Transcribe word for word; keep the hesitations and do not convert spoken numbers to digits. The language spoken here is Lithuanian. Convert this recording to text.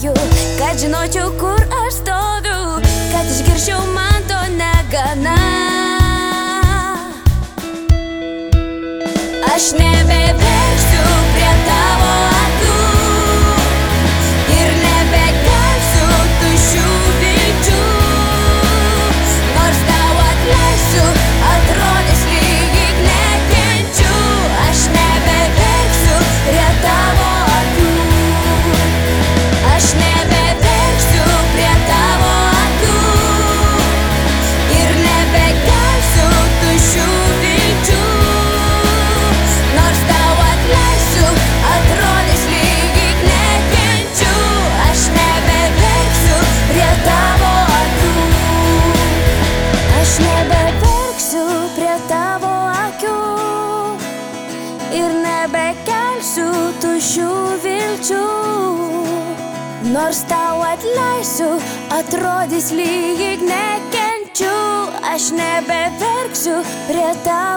meluoju, kad žinočiau, kur aš stoviu, kad išgirščiau, man to negana. Aš nebeverksiu prie tavo akių ir nebekelsiu tuščių vilčių. Nors tau atleisiu, atrodys lyg nekenčiu. Aš nebeverksiu prie tavo akių. Aš nebeverksiu prie tavo akių ir nebekelsiu tuščių vilčių. Nors tau atleisiu, atrodys lyg nekenčiu. Aš nebeverksiu prie tavo akių. Aš nebeverksiu prie tavo akių ir nebekelsiu tuščių vilčių. Nors tau atleisiu, atrodys lyg nekenčiu. Aš nebeverksiu prie tavo